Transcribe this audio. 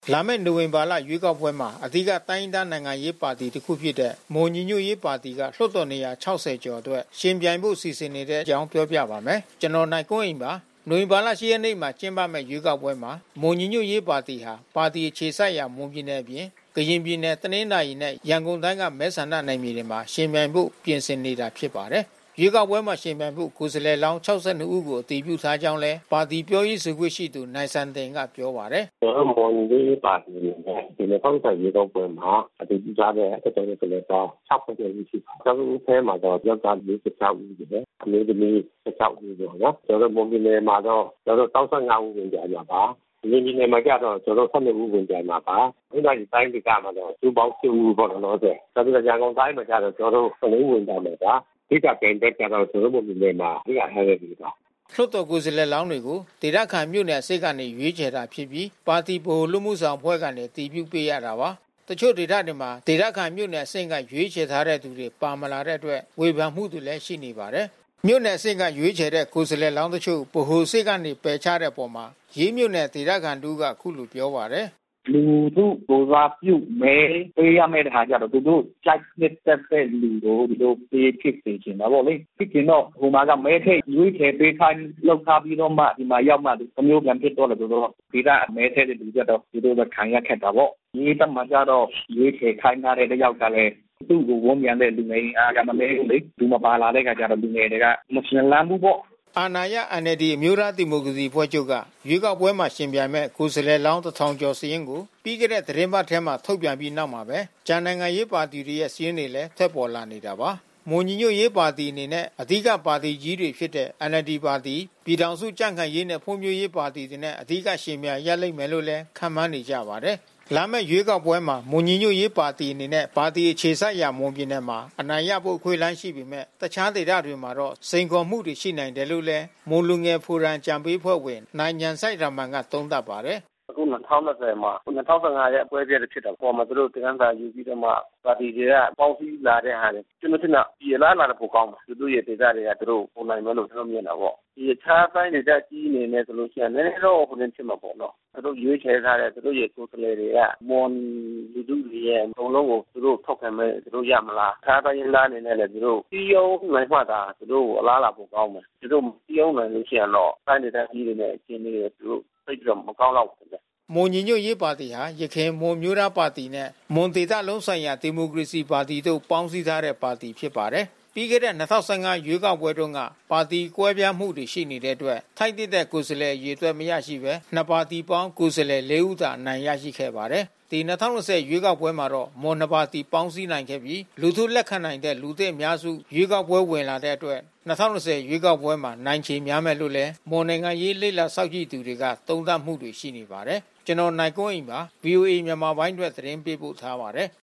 လာမယ့်နိုဝင်ဘာလရွေးကောက်ပွဲမှာအဓိကတိုင်းဒေသနိုင်ငံရေးပါတီတစ်ခုဖြစ်တဲ့မွန်ညီညွတ်ရေးပါတီကလွှတ်တော်နေရာ60ကျော်အတွက်ရှင်ပြိုင်ဖို့စီစဉ်နေတဲ့အကြောင်းပြောပြပါမယ်။ကျွန်တော်နိုင်ကွန်းအိမ်ပါ။နိုဝင်ဘာလ10ရက်နေ့မှာကျင်းပမယ့်ရွေးကောက်ပွဲမှာမွန်ညီညွတ်ရေးပါတီဟာပါတီအခြေစိုက်ရာမွန်ပြည်နယ်ပြင်ကရင်ပြည်နယ်တနင်္သာရီနဲ့ရန်ကုန်တိုင်းကမဲဆန္ဒနယ်မြေတွေမှာရှင်ပြိုင်ဖို့ပြင်ဆင်နေတာဖြစ်ပါတယ်။ရွေးကောက်ပွဲမှာရှင်ပြိုင်ဖို့ကိုယ်စားလှယ်လောင်း62ဦးကိုအတည်ပြုထားကြောင်းလဲပါတီပြောရေးဆိုခွင့်ရှိသူနိုင်စံတင်ကပြောပါတယ်။ကျွန်တော်မွန်ညီညွတ်ရေးပါတီနဲ့ဒီနေ့ပေါင်းတဲ့ရွေးကောက်ပွဲမှာအတည်ပြုထားတဲ့အတော်ကိုလည်းတော့60ဦးရှိပါ။ကျွန်တော်အဲမှာတော့ယောက်ျား46ဦးရှိတယ်။အမျိုးသမီး16ဦးပေါ့နော်။ကျွန်တော်မွန်ပြည်နယ်မှာတော့ကျွန်တော်35ဦးဝင်ကြရပါ။ဒီနေ့မှာကြတော့ကျွန်တော်12ဦးဝင်ကြမှာပါ။ဒီတိုင်းတိုင်းဒေသမှာတော့သူပေါင်း10ဦးပေါ့နော်ဆို။ဒါပြီးတော့ရန်ကုန်တိုင်းမှာကြတော့ကျွန်တော်9ဦးဝင်ကြမှာပါ။ဒီကပြန်တက်ကြတော့ကျွန်တော်တို့ပြည်နယ်မှာဒီကဟဲ့ဒီကလွှတ်တော်ကိုယ်စားလှယ်လောင်းတွေကိုဒေသခံမြို့နယ်အစိတ်ကနေရွေးချယ်တာဖြစ်ပြီးပါတီဗဟိုလူမှုဆောင်ဖွဲ့ကနေတည်ပြုပေးရတာပါတချို့ဒေသတွေမှာဒေသခံမြို့နယ်အစိတ်ကရွေးချယ်ထားတဲ့သူတွေပါမလာတဲ့အတွက်ဝေဖန်မှုတွေလည်းရှိနေပါတယ်မြို့နယ်အစိတ်ကရွေးချယ်တဲ့ကိုယ်စားလှယ်လောင်းတချို့ဗဟိုစိတ်ကနေပယ်ချတဲ့ပုံမှာရေးမြို့နယ်ဒေသခံတို့ကခုလိုပြောပါတယ်လူတို့ကိုစားပြုမဲပေးရမယ့်ဟာကြတော့သူတို့ကြိုက်တဲ့လူတို့ဒီလိုပေးဖြစ်စေချင်တာပေါ့လေဖြစ်ကျင်တော့ဟိုမှာကမဲထိတ်ရွေးချယ်ပေးခိုင်းလောက်ထားပြီးတော့မှဒီမှာရောက်မှအမျိုးပြန်ဖြစ်တော့တယ်ဆိုတော့ဒီကမဲထိတ်တဲ့လူကြတော့ဒီလိုပဲခံရခက်တာပေါ့ဒီတမကြတော့ရွေးချယ်ခိုင်းထားတဲ့တယောက်ကလည်းသူ့ကိုဝန်းပြန်တဲ့လူငယ်အားကမလဲဘူးလေဒီမှာပါလာတဲ့ခါကျတော့လူငယ်တွေကမရှင်လန်းဘူးပေါ့အာဏာရ NLD အမျိုးသားဒီမိုကရေစီဖွဲ့ချုပ်ကရွေးကောက်ပွဲမှာရှင်ပြိုင်မဲ့ကိုယ်စားလှယ်လောင်း1000ကျော်စည်ရင်ကိုပြီးခဲ့တဲ့သတင်းပတ်ထဲမှာထုတ်ပြန်ပြီးနောက်မှာပဲဂျန်နိုင်ငံရေးပါတီတွေရဲ့စည်းရင်းတွေလည်းထက်ပေါ်လာနေတာပါမွန်ညီညွတ်ရေးပါတီအနေနဲ့အဓိကပါတီကြီးတွေဖြစ်တဲ့ NLD ပါတီပြည်ထောင်စုကြံ့ခိုင်ရေးနဲ့ဖွံ့ဖြိုးရေးပါတီတွေနဲ့အဓိကရှင်ပြိုင်ရလိမ့်မယ်လို့လည်းခန့်မှန်းနေကြပါတယ်လာမယ့်ရွေးကောက်ပွဲမှာမွန်ညီညွတ်ရေးပါတီအနေနဲ့ပါတီအခြေစိုက်ရာမွန်ပြည်နယ်မှာအနိုင်ရဖို့ခွင့်လန်းရှိပေမဲ့တခြားဒေသတွေမှာတော့စိန်ခေါ်မှုတွေရှိနိုင်တယ်လို့လည်းမွန်လူငယ်ဖိုရမ်ကြံပေးဖွဲ့ဝင်နိုင်ညံဆိုင်ရမန်ကသုံးသပ်ပါတယ်အခု2020မှာ2015ရဲ့အပွဲပြည့်ဖြစ်တာပေါ်မှာသူတို့တင်န်းစာယူပြီးတော့မှပါတီတွေကပေါင်းစည်းလာတဲ့ဟာတွေကျွန်တော်ထင်တာပြည်လာလာဖို့ကောင်းတယ်သူတို့ရဲ့ဒေသတွေကသူတို့ပုံနိုင်မယ်လို့ကျွန်တော်မြင်တာပေါ့ဒီအခြားပိုင်းဒေသကြီးနေနေဆိုလို့ရှိရင်လည်းတော့ဟိုနေ့ဖြစ်မှာပေါ့နော်သူတို့ရွေးချယ်ထားတဲ့သူတို့ရဲ့ကိုယ်စားလှယ်တွေကမွန်လူထုတွေရဲ့အကုန်လုံးကိုသူတို့ထောက်ခံမယ်သူတို့ရမလားအခြားပိုင်းလာနေနဲ့လည်းသူတို့ပြီးအောင်နိုင်မှသာသူတို့အလားလာဖို့ကောင်းမယ်သူတို့ပြီးအောင်နိုင်လို့ရှိရင်တော့တိုင်းဒေသကြီးတွေနဲ့အချင်းတွေသူတို့သိပြီးတော့မကောင်းတော့ဘူးမွန်ညီညွတ်ရေးပါတီဟာရခိုင်မွန်မျိုးသားပါတီနဲ့မွန်ဒေသလုံးဆိုင်ရာဒီမိုကရေစီပါတီတို့ပေါင်းစည်းထားတဲ့ပါတီဖြစ်ပါတယ်။ပြီးခဲ့တဲ့2015ရွေးကောက်ပွဲတုန်းကပါတီကွဲပြားမှုတွေရှိနေတဲ့အတွက်ထိုက်တဲ့ကိုယ်စားလှယ်ရေတွက်မရရှိပဲနှစ်ပါတီပေါင်းကိုယ်စားလှယ်4ဦးသာအနိုင်ရရှိခဲ့ပါတယ်။ဒီ2020ရွေးကောက်ပွဲမှာတော့မွန်နှစ်ပါတီပေါင်းစည်းနိုင်ခဲ့ပြီးလူထုလက်ခံနိုင်တဲ့လူသစ်အများစုရွေးကောက်ပွဲဝင်လာတဲ့အတွက်2020ရွေးကောက်ပွဲမှာနိုင်ချေများမယ်လို့လည်းမွန်နိုင်ငံရေးလိလာစောက်ကြည့်သူတွေကသုံးသပ်မှုတွေရှိနေပါတယ်။ကျွန်တော်နိုင်ကွန်းအိမ်ပါ VOA မြန်မာပိုင်းအတွက်သတင်းပေးပို့ထားပါတယ်